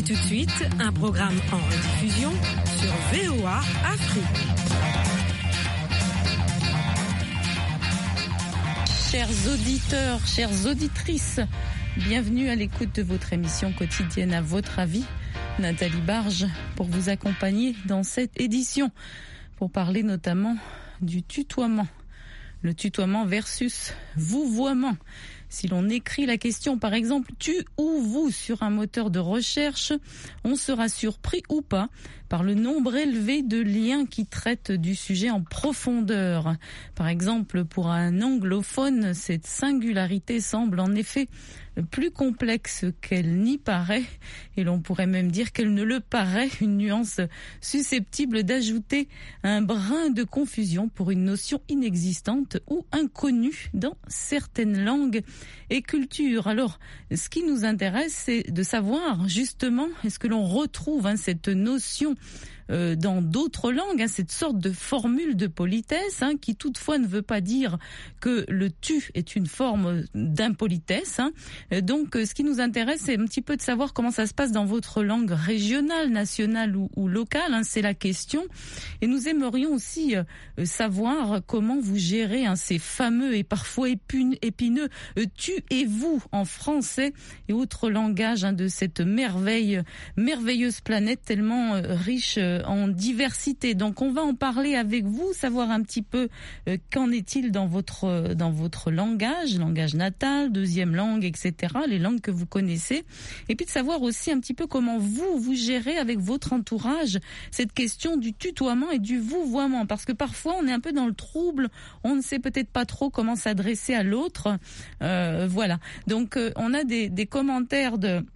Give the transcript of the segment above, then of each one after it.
Et tout de suite, un programme en rediffusion sur VOA Afrique. Chers auditeurs, chères auditrices, bienvenue à l'écoute de votre émission quotidienne À votre avis. Nathalie Barge pour vous accompagner dans cette édition pour parler notamment du tutoiement. Le tutoiement versus vouvoiement. Si l'on écrit la question, par exemple, tu ou vous sur un moteur de recherche, on sera surpris ou pas par le nombre élevé de liens qui traitent du sujet en profondeur. Par exemple, pour un anglophone, cette singularité semble en effet plus complexe qu'elle n'y paraît, et l'on pourrait même dire qu'elle ne le paraît, une nuance susceptible d'ajouter un brin de confusion pour une notion inexistante ou inconnue dans certaines langues et cultures. Alors, ce qui nous intéresse, c'est de savoir justement, est-ce que l'on retrouve cette notion dans d'autres langues, cette sorte de formule de politesse qui toutefois ne veut pas dire que le tu est une forme d'impolitesse. Donc ce qui nous intéresse, c'est un petit peu de savoir comment ça se passe dans votre langue régionale, nationale ou locale, c'est la question. Et nous aimerions aussi savoir comment vous gérez ces fameux et parfois épineux tu et vous en français et autres langages de cette merveilleuse planète tellement riche en diversité. Donc on va en parler avec vous, savoir un petit peu qu'en est-il dans votre langage natal, deuxième langue, etc., les langues que vous connaissez, et puis de savoir aussi un petit peu comment vous gérez avec votre entourage cette question du tutoiement et du vouvoiement, parce que parfois on est un peu dans le trouble, on ne sait peut-être pas trop comment s'adresser à l'autre. Voilà. Donc on a des commentaires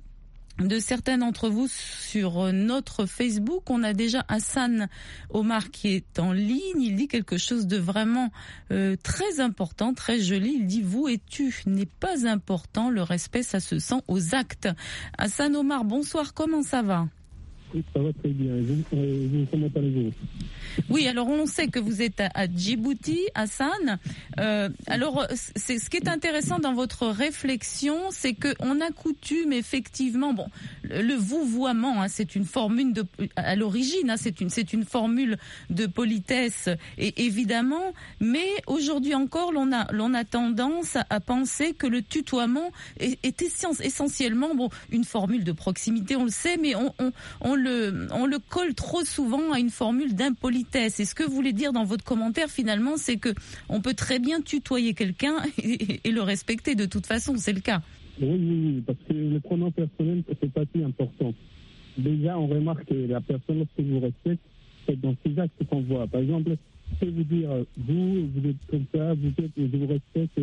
de certains d'entre vous sur notre Facebook. On a déjà Hassan Omar qui est en ligne. Il dit quelque chose de vraiment très important, très joli. Il dit « Vous et tu n'est pas important. Le respect, ça se sent aux actes ». Hassan Omar, bonsoir. Comment ça va ? Oui, ça va très bien. Comment allez-vous ? Oui, alors on sait que vous êtes à Djibouti, Hassan. Alors, ce qui est intéressant dans votre réflexion, c'est qu'on a coutume effectivement, le vouvoiement, c'est une formule à l'origine, c'est une formule de politesse, et évidemment, mais aujourd'hui encore, l'on a tendance à penser que le tutoiement est essentiellement une formule de proximité, on le sait, mais on le colle trop souvent à une formule d'impolitesse. Et ce que vous voulez dire dans votre commentaire, finalement, c'est que on peut très bien tutoyer quelqu'un et le respecter de toute façon, c'est le cas. Oui, parce que le pronom personnel, c'est pas si important. Déjà, on remarque que la personne, lorsque vous respectez, c'est dans ses actes qu'on voit. Par exemple, je peux vous dire, vous êtes comme ça, je vous respecte,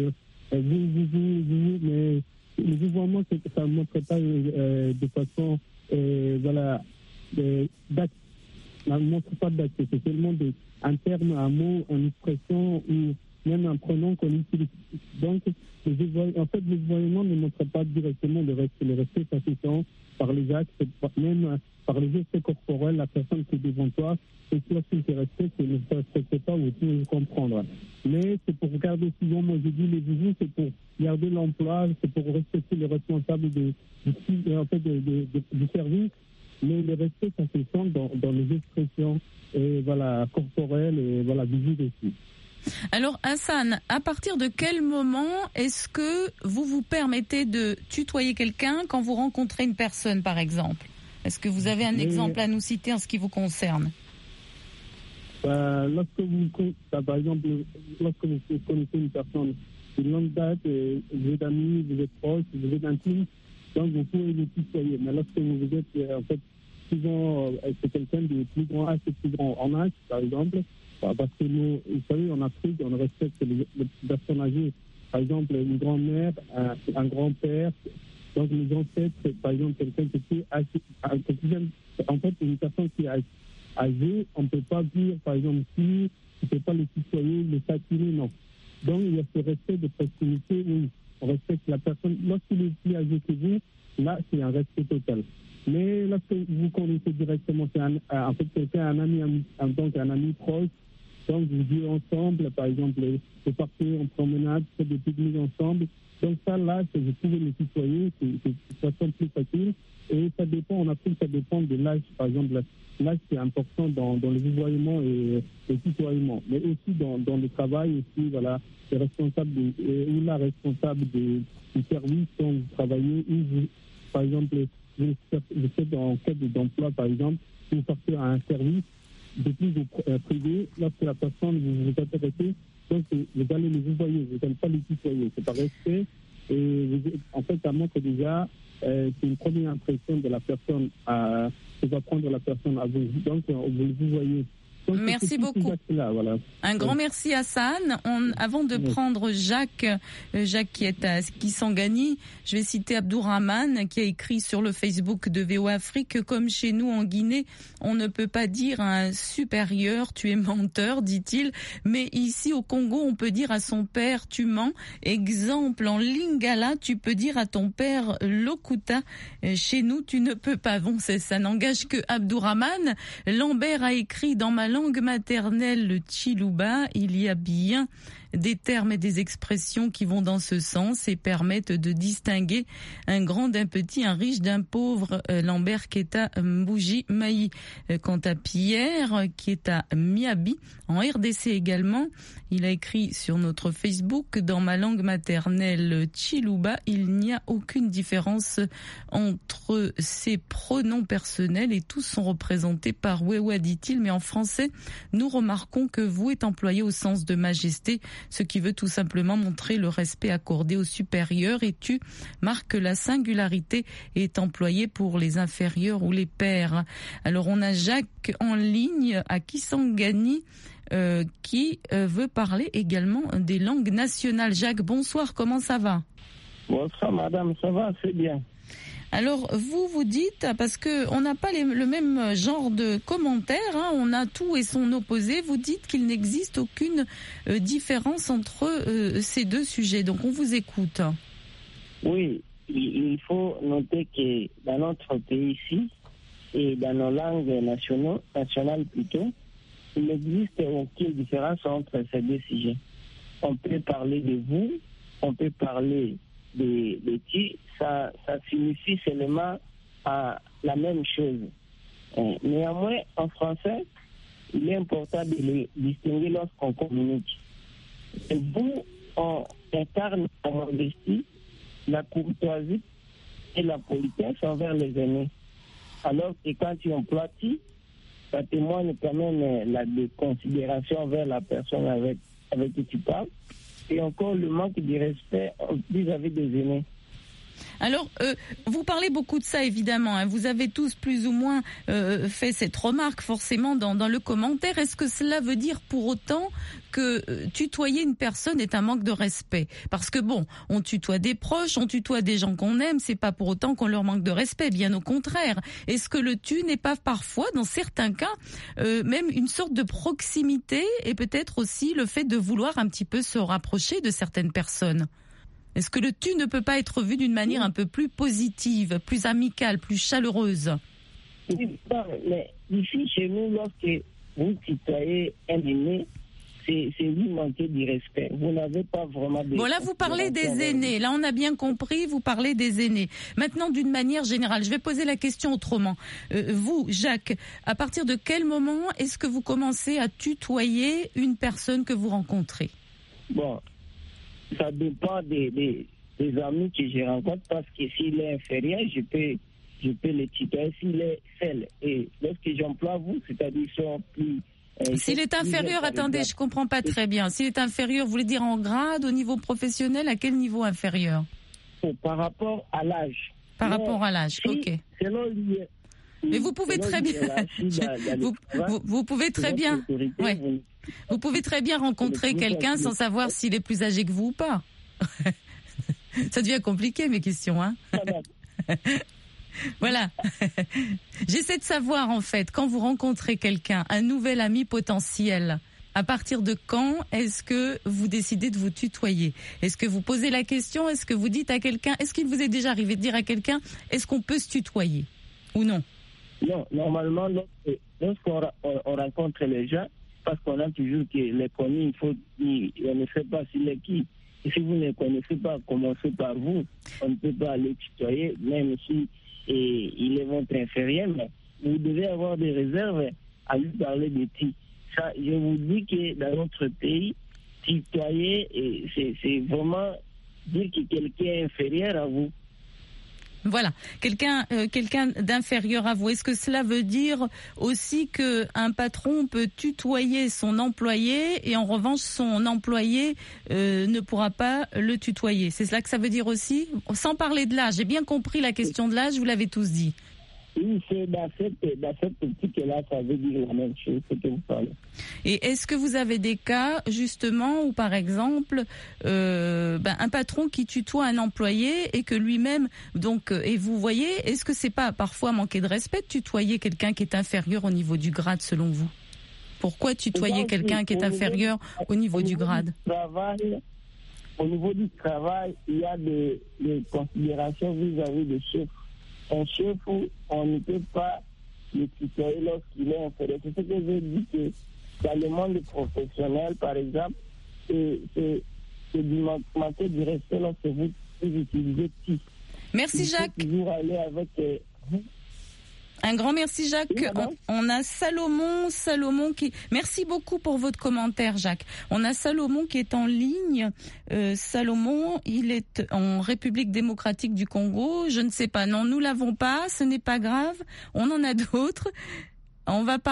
vous, mais le vouvoiement, ça ne montre pas de façon, d'acte. Ça ne montre pas d'acte, c'est seulement un terme, un mot, une expression ou même un pronom qu'on utilise. Donc, en fait, le vouvoiement ne montre pas directement le respect. Le respect, ça se sent par les actes, même par les gestes corporels, la personne qui est devant toi. Et si lorsqu'il te respecte, il ne te respecte pas, vous pouvez comprendre. Mais c'est pour garder, souvent, moi je dis, les visites, c'est pour garder l'emploi, c'est pour respecter les responsables du service. Mais le respect, ça se sent dans les expressions corporelles et visibles aussi. Alors Hassan, à partir de quel moment est-ce que vous vous permettez de tutoyer quelqu'un quand vous rencontrez une personne, par exemple ? Est-ce que vous avez un exemple à nous citer en ce qui vous concerne ? Par exemple, lorsque vous connaissez une personne de longue date, vous êtes amis, vous êtes proches, vous êtes intimes, donc vous pouvez le tutoyer. Mais lorsque vous êtes en fait souvent c'est quelqu'un de plus grand âge, plus grand en âge, par exemple, parce que nous, vous savez, en Afrique, on respecte les personnes âgées. Par exemple, une grand-mère, un grand-père, donc les ancêtres, par exemple, quelqu'un qui est âgé, en fait, une personne qui est âgée, on ne peut pas dire, par exemple, si on ne peut pas le tutoyer, le taquiner, non. Donc, il y a ce respect de proximité, oui, on respecte la personne. Lorsqu'il est plus âgé que vous, là, c'est un respect total. Mais lorsque vous connaissez directement, c'est en fait quelqu'un, un ami proche, donc vous vivez ensemble, par exemple, vous partez en promenade, faites des pique-niques ensemble. Donc ça, là, vous pouvez le tutoyer, c'est de façon plus facile. Et ça dépend, on a pris que ça dépend de l'âge. Par exemple, l'âge c'est important dans le vouvoiement et le tutoiement. Mais aussi dans le travail, aussi, voilà, les responsables ou la responsable du service dont vous travaillez, ou vous, par exemple, vous êtes en quête d'emploi, par exemple, vous partez à un service de plus privé, lorsque la personne vous intéresse, donc vous allez les vouvoyer, vous n'allez pas les tutoyer, c'est par respect. Et en fait, ça montre déjà, c'est une première impression de la personne, que va prendre la personne à vous. Donc, vous le vouvoyez. Donc, merci beaucoup. Là, voilà. Un grand merci Hassan. Avant de prendre Jacques qui est à Kisangani, je vais citer Abdourahmane qui a écrit sur le Facebook de VOA Afrique que comme chez nous en Guinée, on ne peut pas dire à un supérieur tu es menteur, dit-il, mais ici au Congo, on peut dire à son père tu mens. Exemple, en Lingala, tu peux dire à ton père Lokuta. Chez nous, tu ne peux pas. Bon, ça n'engage que Abdourahmane. Lambert a écrit dans ma langue maternelle, le Chiluba, il y a bien des termes et des expressions qui vont dans ce sens et permettent de distinguer un grand d'un petit, un riche d'un pauvre. Lambert qui est à Mbouji Maï. Quant à Pierre qui est à Miabi, en RDC également, il a écrit sur notre Facebook, dans ma langue maternelle Chiluba, il n'y a aucune différence entre ces pronoms personnels et tous sont représentés par Wewa, dit-il, mais en français, nous remarquons que vous est employé au sens de majesté, ce qui veut tout simplement montrer le respect accordé aux supérieurs, et tu marques que la singularité est employée pour les inférieurs ou les pairs. Alors on a Jacques en ligne à Kisangani qui veut parler également des langues nationales. Jacques, bonsoir, comment ça va? Bonsoir madame, ça va, c'est bien. Alors, vous dites, parce que on n'a pas le même genre de commentaires, hein, on a tout et son opposé, vous dites qu'il n'existe aucune différence entre ces deux sujets. Donc, on vous écoute. Oui, il faut noter que dans notre pays ici, et dans nos langues nationales plutôt, il n'existe aucune différence entre ces deux sujets. On peut parler de vous, on peut parler de tu, ça signifie seulement la même chose. Néanmoins, en français, il est important de les distinguer lorsqu'on communique. Et vous, on incarne la modestie, la courtoisie et la politesse envers les aînés. Alors que quand tu emploies tu, ça témoigne quand même la déconsidération envers la personne avec qui tu parles, et encore le manque de respect vis-à-vis des aînés. Alors, vous parlez beaucoup de ça, évidemment. Hein. Vous avez tous plus ou moins fait cette remarque, forcément, dans le commentaire. Est-ce que cela veut dire pour autant que tutoyer une personne est un manque de respect? Parce que bon, on tutoie des proches, on tutoie des gens qu'on aime, c'est pas pour autant qu'on leur manque de respect, bien au contraire. Est-ce que le tu n'est pas parfois, dans certains cas, même une sorte de proximité et peut-être aussi le fait de vouloir un petit peu se rapprocher de certaines personnes? Est-ce que le tu ne peut pas être vu d'une manière un peu plus positive, plus amicale, plus chaleureuse? Oui, mais ici, chez nous, lorsque vous tutoyez un aîné, c'est lui manquer du respect. Vous n'avez pas vraiment de... Bon, là, vous parlez des aînés. Là, on a bien compris, vous parlez des aînés. Maintenant, d'une manière générale, je vais poser la question autrement. Vous, Jacques, à partir de quel moment est-ce que vous commencez à tutoyer une personne que vous rencontrez? Bon, ça dépend des amis que je rencontre, parce que s'il est inférieur, je peux le tutoyer. S'il est seul, et lorsque j'emploie vous, c'est-à-dire sont plus... S'il est inférieur, attendez, je comprends pas très bien. S'il est inférieur, vous voulez dire en grade, au niveau professionnel, à quel niveau inférieur? Par rapport à l'âge. Par rapport à l'âge, ok. Mais vous pouvez très bien, vous pouvez très bien, ouais. Vous pouvez très bien rencontrer quelqu'un sans savoir s'il est plus âgé que vous ou pas. Ça devient compliqué, mes questions, hein. Voilà. J'essaie de savoir, en fait, quand vous rencontrez quelqu'un, un nouvel ami potentiel, à partir de quand est-ce que vous décidez de vous tutoyer? Est-ce que vous posez la question? Est-ce que vous dites à quelqu'un? Est-ce qu'il vous est déjà arrivé de dire à quelqu'un, est-ce qu'on peut se tutoyer? Ou non? Non, normalement, lorsqu'on rencontre les gens, parce qu'on a toujours que les connus, on ne sait pas s'il est qui. Et si vous ne connaissez pas, commencez par vous. On ne peut pas aller tutoyer, même si et il est votre inférieur, mais vous devez avoir des réserves à lui parler de ti. Ça, je vous dis que dans notre pays, tutoyer, c'est vraiment dire que quelqu'un est inférieur à vous. Voilà, quelqu'un d'inférieur à vous. Est-ce que cela veut dire aussi qu'un patron peut tutoyer son employé et en revanche son employé ne pourra pas le tutoyer? C'est cela que ça veut dire aussi? Sans parler de l'âge, j'ai bien compris la question de l'âge, vous l'avez tous dit. Oui, c'est dans cette optique-là, ça veut dire la même chose, ce que vous parlez. Et est-ce que vous avez des cas, justement, où, par exemple, un patron qui tutoie un employé et que lui-même, donc, et vous voyez, est-ce que c'est pas parfois manquer de respect de tutoyer quelqu'un qui est inférieur au niveau du grade, selon vous? Pourquoi tutoyer quelqu'un qui est inférieur au niveau du grade? Au niveau du travail, il y a des considérations vis-à-vis des chefs. Un chef où on ne peut pas le tutoyer lorsqu'il est inférieur. C'est ce que je dis, que dans le monde professionnel, par exemple, c'est du manquer du respect lorsque vous utilisez ti. Merci Jacques. Il faut toujours aller avec... Un grand merci Jacques. Oui, on a Salomon qui... Merci beaucoup pour votre commentaire Jacques. On a Salomon qui est en ligne. Salomon, il est en République démocratique du Congo. Je ne sais pas, non, nous l'avons pas, ce n'est pas grave. On en a d'autres. On va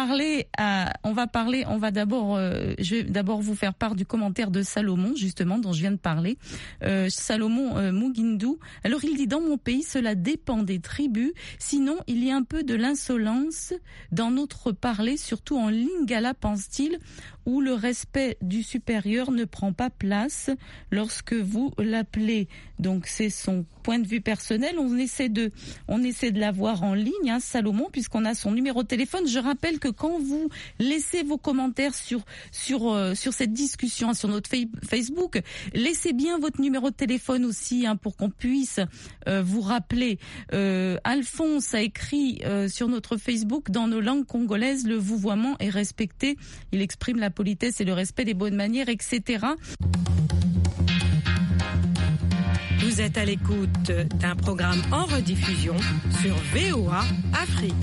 d'abord, je vais d'abord vous faire part du commentaire de Salomon, justement, dont je viens de parler. Salomon Mugindu. Alors, il dit, dans mon pays, cela dépend des tribus. Sinon, il y a un peu de l'insolence dans notre parler, surtout en Lingala, pense-t-il, où le respect du supérieur ne prend pas place lorsque vous l'appelez. Donc, c'est son point de vue personnel. On essaie de l'avoir en ligne, hein, Salomon, puisqu'on a son numéro de téléphone. Je rappelle que quand vous laissez vos commentaires sur cette discussion, sur notre Facebook, laissez bien votre numéro de téléphone aussi, hein, pour qu'on puisse vous rappeler. Alphonse a écrit sur notre Facebook, dans nos langues congolaises, le vouvoiement est respecté. Il exprime la politesse et le respect des bonnes manières, etc. Vous êtes à l'écoute d'un programme en rediffusion sur VOA Afrique.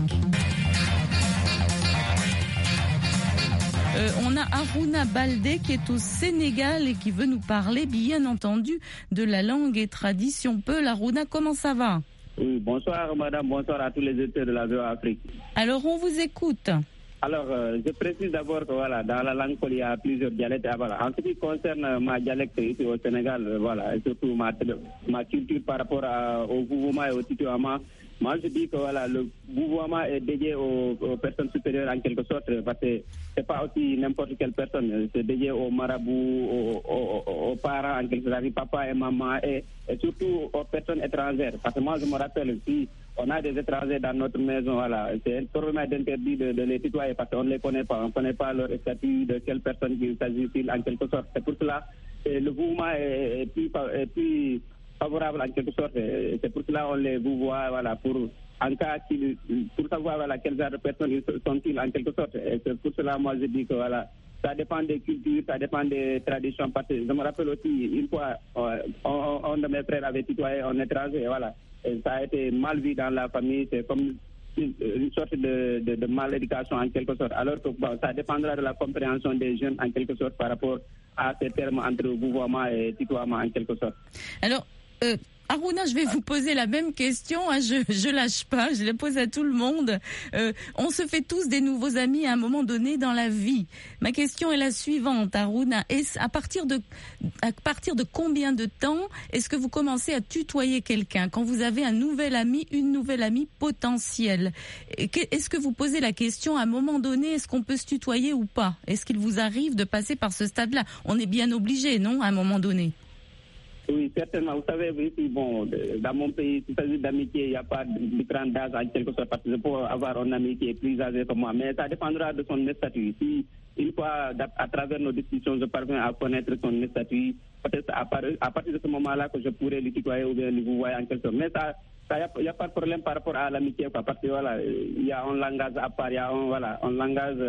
On a Aruna Baldé qui est au Sénégal et qui veut nous parler, bien entendu, de la langue et tradition Peul. Aruna, comment ça va? Oui, bonsoir madame, bonsoir à tous les auditeurs de la VOA Afrique. Alors, on vous écoute. Alors, je précise d'abord que voilà, dans la langue Peul, il y a plusieurs dialectes. Voilà. En ce qui concerne ma dialecte ici au Sénégal, voilà, et surtout ma culture par rapport au vouvoiement et au tutoiement, moi je dis que voilà, le vouvoiement est dédié aux personnes supérieures en quelque sorte, parce que c'est pas aussi n'importe quelle personne, c'est dédié aux marabouts, aux parents en quelque sorte, papa et maman, et surtout aux personnes étrangères. Parce que moi je me rappelle, si on a des étrangers dans notre maison, voilà, c'est probablement interdit de les tutoyer parce qu'on ne les connaît pas, on ne connaît pas leur statut, de quelle personne il s'agit-il en quelque sorte. C'est pour cela que le vouvoiement est plus favorable en quelque sorte. C'est pour cela qu'on les vouvoie, voilà, pour savoir voilà, quel genre de personnes sont-ils en quelque sorte. Et c'est pour cela moi je dis que voilà, ça dépend des cultures, ça dépend des traditions. Parce que je me rappelle aussi, une fois, un de mes frères avait tutoyé un étranger, voilà. Et ça a été mal vu dans la famille, c'est comme une sorte de malédiction en quelque sorte. Alors que bon, ça dépendra de la compréhension des jeunes en quelque sorte par rapport à ces termes entre vouvoiement et tutoiement en quelque sorte. Alors, Aruna, je vais vous poser la même question, hein, je lâche pas, je la pose à tout le monde. On se fait tous des nouveaux amis à un moment donné dans la vie. Ma question est la suivante, Aruna. À partir de combien de temps est-ce que vous commencez à tutoyer quelqu'un quand vous avez un nouvel ami, une nouvelle amie potentielle? Est-ce que vous posez la question à un moment donné, est-ce qu'on peut se tutoyer ou pas? Est-ce qu'il vous arrive de passer par ce stade-là? On est bien obligé, non, à un moment donné? Oui, certainement. Vous savez, ici, bon, dans mon pays, il s'agit d'amitié, il n'y a pas de différence d'âge en quelque sorte, parce que je peux avoir un ami qui est plus âgé que moi, mais ça dépendra de son statut. Si une fois, à travers nos discussions, je parviens à connaître son statut, peut-être à partir de ce moment-là que je pourrais lui tutoyer ou bien lui vouvoyer en quelque sorte. Mais il n'y a pas de problème par rapport à l'amitié, parce que voilà, il y a un langage à part, il y a un langage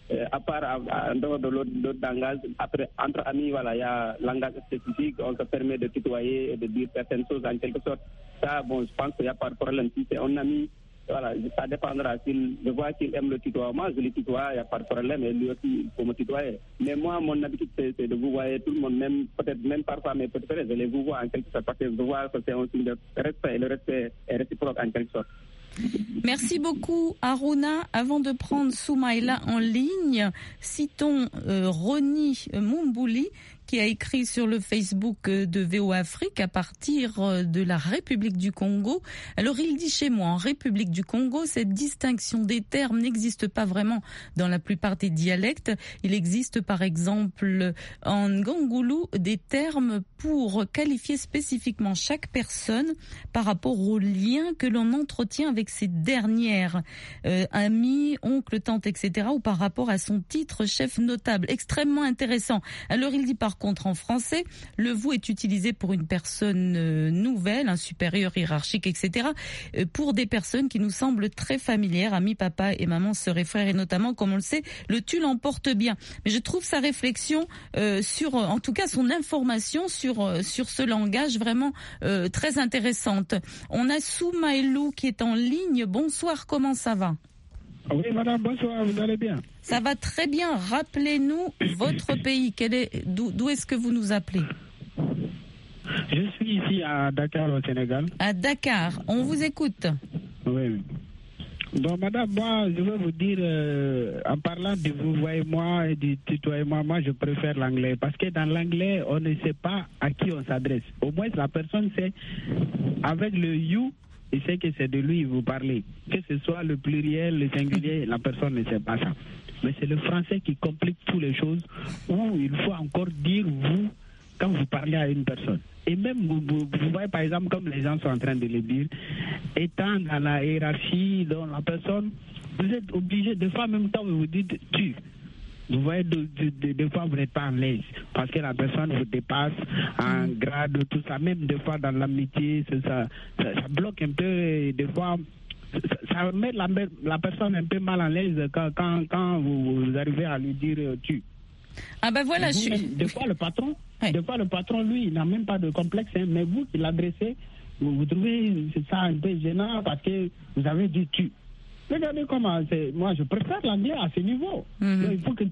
à part en dehors de l'autre langage, après, entre amis, voilà, il y a langage spécifique, on se permet de tutoyer et de dire certaines choses en quelque sorte. Ça, bon, je pense qu'il n'y a pas de problème. Si c'est un ami, voilà, ça dépendra. Je vois qu'il aime le tutoiement, je le tutoie, il n'y a pas de problème, et lui aussi, il faut me tutoyer. Mais moi, mon habitude, c'est de vous voir tout le monde, même peut-être même parfois mes petits frères, je les vous vois en quelque sorte, parce que je vois que c'est un signe de respect, et le respect est réciproque en quelque sorte. Merci beaucoup, Aruna. Avant de prendre Soumaïla en ligne, citons Roni Mumbouli, qui a écrit sur le Facebook de VOA Afrique à partir de la République du Congo. Alors il dit chez moi, en République du Congo, cette distinction des termes n'existe pas vraiment dans la plupart des dialectes. Il existe par exemple en Ngangulu des termes pour qualifier spécifiquement chaque personne par rapport au lien que l'on entretient avec ces dernières, amis, oncle, tante, etc., ou par rapport à son titre chef notable. Extrêmement intéressant. Alors il dit par contre en français, le vous est utilisé pour une personne nouvelle, un supérieur hiérarchique, etc., pour des personnes qui nous semblent très familières, amis, papa et maman, sœurs et frères, et notamment, comme on le sait, le tu l'emporte bien. Mais je trouve sa réflexion sur, en tout cas son information sur ce langage vraiment très intéressante. On a Soumaïlou qui est en ligne. Bonsoir, comment ça va? Oui, madame, bonsoir, vous allez bien? Ça va très bien. Rappelez-nous votre pays. D'où est-ce que vous nous appelez? Je suis ici à Dakar, au Sénégal. À Dakar. On vous écoute. Oui. Donc, madame, moi, je veux vous dire, en parlant de vous voyez moi et du tutoiement, moi, je préfère l'anglais. Parce que dans l'anglais, on ne sait pas à qui on s'adresse. Au moins, la personne sait, avec le you, il sait que c'est de lui vous parlez. Que ce soit le pluriel, le singulier, la personne ne sait pas ça. Mais c'est le français qui complique toutes les choses, où il faut encore dire vous quand vous parlez à une personne. Et même, vous voyez par exemple, comme les gens sont en train de le dire, étant dans la hiérarchie, dans la personne, vous êtes obligé, des fois même quand vous dites tu, vous voyez, des fois vous n'êtes pas en l'aise, parce que la personne vous dépasse en grade, tout ça, même des fois dans l'amitié, ça bloque un peu, et des fois, ça met la personne un peu mal à l'aise quand vous arrivez à lui dire tu. Ah ben voilà, Des fois le patron, lui, il n'a même pas de complexe, hein, mais vous qui l'adressez, vous trouvez ça un peu gênant parce que vous avez dit tu. Regardez comment c'est. Moi, je préfère l'anglais à ce niveau. Donc, il faut que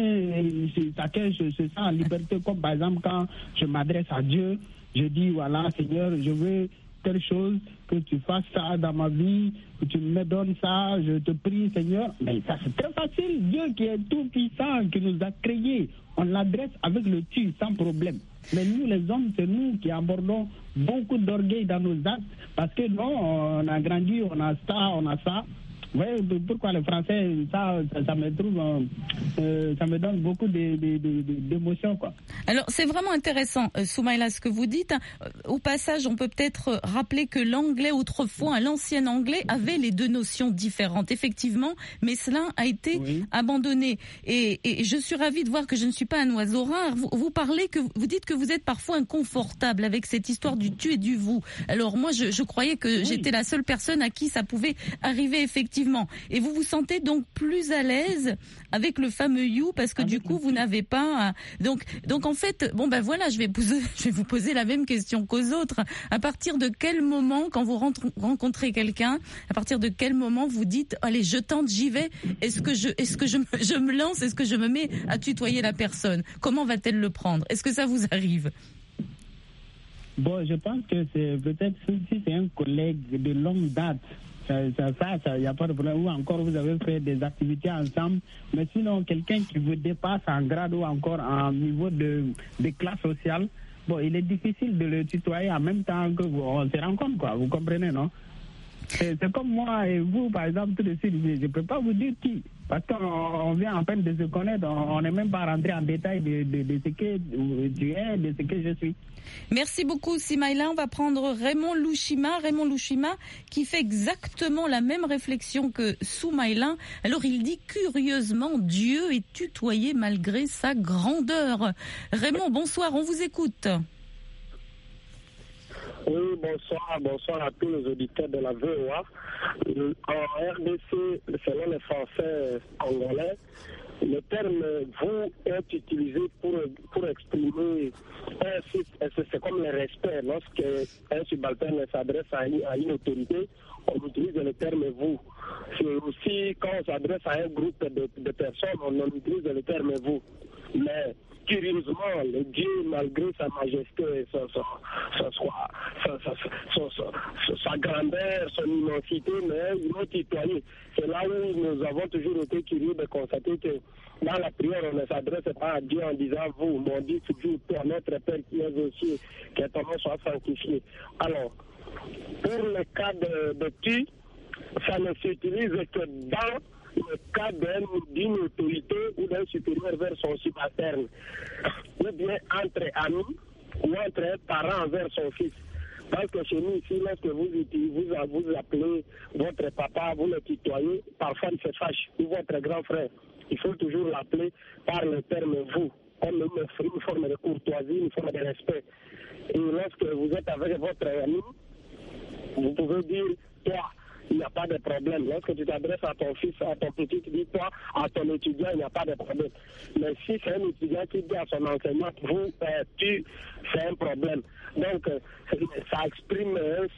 chacun se sent en liberté. Comme par exemple, quand je m'adresse à Dieu, je dis voilà, Seigneur, je veux telle chose, que tu fasses ça dans ma vie, que tu me donnes ça, je te prie, Seigneur. Mais ça, c'est très facile. Dieu qui est tout puissant, qui nous a créés, on l'adresse avec le tu, sans problème. Mais nous, les hommes, c'est nous qui abordons beaucoup d'orgueil dans nos actes, parce que non, on a grandi, on a ça. Oui, pourquoi le français, ça me trouve, ça me donne beaucoup d'émotions, quoi. Alors, c'est vraiment intéressant, Soumaïla, ce que vous dites. Au passage, on peut peut-être rappeler que l'anglais, autrefois, l'ancien anglais, avait les deux notions différentes, effectivement, mais cela a été abandonné. Et je suis ravie de voir que je ne suis pas un oiseau rare. Vous dites que vous êtes parfois inconfortable avec cette histoire du tu et du vous. Alors, moi, je croyais que j'étais la seule personne à qui ça pouvait arriver, effectivement. Et vous vous sentez donc plus à l'aise avec le fameux you parce que du coup vous n'avez pas donc en fait bon ben voilà, je vais vous poser la même question qu'aux autres. À partir de quel moment, quand vous rencontrez quelqu'un, à partir de quel moment vous dites allez, je tente, j'y vais, est-ce que je me lance, est-ce que je me mets à tutoyer la personne? Comment va-t-elle le prendre? Est-ce que ça vous arrive? Bon, je pense que c'est peut-être si c'est un collègue de longue date, ça, il n'y a pas de problème. Ou encore, vous avez fait des activités ensemble. Mais sinon, quelqu'un qui vous dépasse en grade ou encore en niveau de classe sociale, bon, il est difficile de le tutoyer en même temps que on se rencontre, quoi. Vous comprenez, non? C'est comme moi et vous, par exemple, tout de suite, je ne peux pas vous dire qui. Parce qu'on vient à peine de se connaître, on n'est même pas rentré en détail de ce que tu es, de ce que je suis. Merci beaucoup, Simaïla. On va prendre Raymond Louchima, qui fait exactement la même réflexion que Soumaïla. Alors, il dit curieusement, Dieu est tutoyé malgré sa grandeur. Raymond, bonsoir, on vous écoute. Oui, bonsoir à tous les auditeurs de la VOA. En RDC, selon les Français congolais, le terme « vous » est utilisé pour exprimer c'est comme le respect. Lorsqu'un subalterne s'adresse à une autorité, on utilise le terme « vous ». C'est aussi quand on s'adresse à un groupe de personnes, on utilise le terme « vous ». Mais curieusement, le Dieu, malgré sa majesté, sa grandeur, son immensité, mais il nous tutoie. C'est là où nous avons toujours été curieux de constater que dans la prière, on ne s'adresse pas à Dieu en disant vous, mais on dit toujours toi, notre Père qui est aux cieux, que ton nom soit sanctifié. Alors, pour le cas de tu, ça ne s'utilise que dans le cas d'une autorité ou d'un supérieur vers son subalterne, ou bien entre amis ou entre un parent vers son fils. Parce que chez nous ici, lorsque vous appelez votre papa, vous le tutoyez, parfois il se fâche, ou votre grand frère. Il faut toujours l'appeler par le terme vous, comme une forme de courtoisie, une forme de respect. Et lorsque vous êtes avec votre ami, vous pouvez dire toi. Il n'y a pas de problème. Lorsque tu t'adresses à ton fils, à ton petit, tu dis toi, à ton étudiant, il n'y a pas de problème. Mais si c'est un étudiant qui dit à son enseignant, vous, tu, c'est un problème. Donc, ça exprime,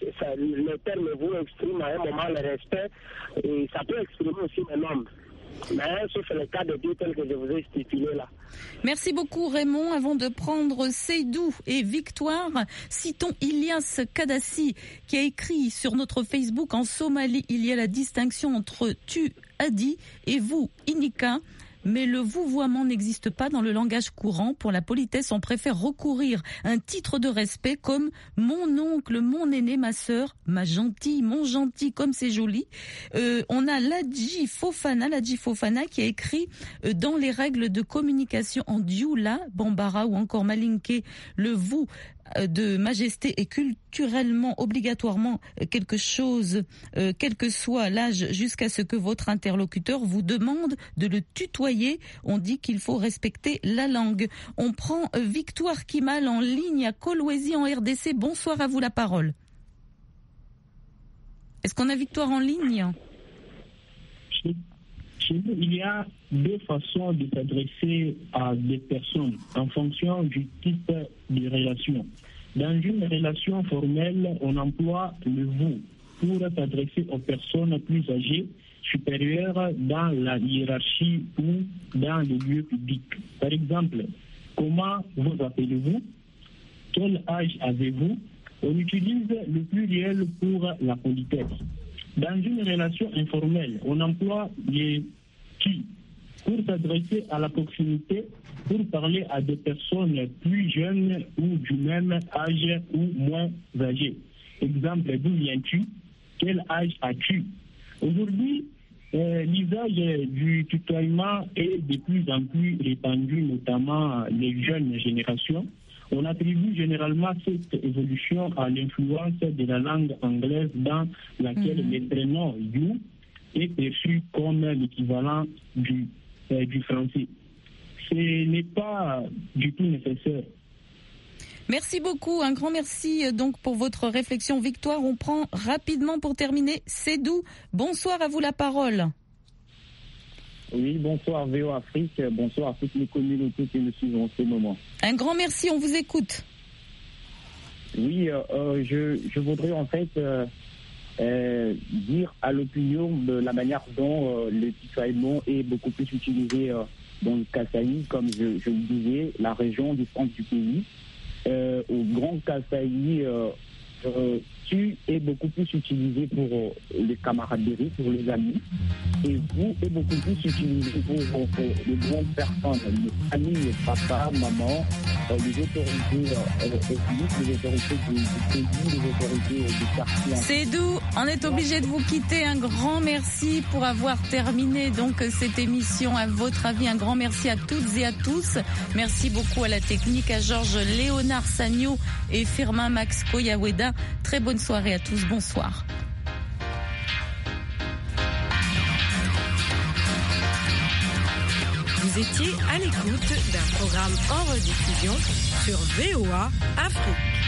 le terme vous exprime à un moment le respect, et ça peut exprimer aussi le nombre. Mais sauf le cas de Dieu tel que je vous ai stipulé là. Merci beaucoup Raymond. Avant de prendre Seydou et Victoire, citons Ilyas Kadassi qui a écrit sur notre Facebook: en Somalie, il y a la distinction entre tu, Adi, et vous, Inika. Mais le vouvoiement n'existe pas dans le langage courant. Pour la politesse, on préfère recourir à un titre de respect comme mon oncle, mon aîné, ma sœur, ma gentille, mon gentil, comme c'est joli. On a Ladji Fofana qui a écrit dans les règles de communication en Dioula, Bambara ou encore Malinké, le vous de majesté est culturellement obligatoirement quelque chose, quel que soit l'âge, jusqu'à ce que votre interlocuteur vous demande de le tutoyer. On dit qu'il faut respecter la langue. On prend Victoire Kimal en ligne à Kolwezi en RDC. Bonsoir, à vous la parole. Est-ce qu'on a Victoire en ligne ? Chez nous, il y a deux façons de s'adresser à des personnes en fonction du type de relation. Dans une relation formelle, on emploie le vous pour s'adresser aux personnes plus âgées, supérieures dans la hiérarchie ou dans les lieux publics. Par exemple, comment vous appelez-vous? Quel âge avez-vous? On utilise le pluriel pour la politesse. Dans une relation informelle, on emploie les qui pour s'adresser à la proximité, pour parler à des personnes plus jeunes ou du même âge ou moins âgées. Exemple, d'où viens-tu? Quel âge as-tu? Aujourd'hui, l'usage du tutoiement est de plus en plus répandu, notamment les jeunes générations. On attribue généralement cette évolution à l'influence de la langue anglaise dans laquelle le prénom « you » est perçu comme l'équivalent du français. Ce n'est pas du tout nécessaire. Merci beaucoup, un grand merci donc pour votre réflexion. Victoire, on prend rapidement pour terminer Seydou. Bonsoir, à vous la parole. Oui, bonsoir VO Afrique, bonsoir à toutes les communautés qui nous suivent en ce moment. Un grand merci, on vous écoute. Oui, je voudrais en fait dire à l'opinion de la manière dont le tutoiement est beaucoup plus utilisé dans le Kasaï, comme je le disais, la région du centre du pays. Au Grand Kasaï, tu es beaucoup plus utilisé pour les camaraderies, pour les amis, et vous est beaucoup plus utilisé pour les grandes personnes, les familles, les papas, maman, les autorités ethniques, les autorités du pays, les autorités du quartier. Seydou, on est obligé de vous quitter. Un grand merci pour avoir terminé donc cette émission. À votre avis, un grand merci à toutes et à tous. Merci beaucoup à la technique, à Georges Léonard Sagno et Firmin Max Koyaweda. Très bonne soirée à tous. Bonsoir. Vous étiez à l'écoute d'un programme en rediffusion sur VOA Afrique.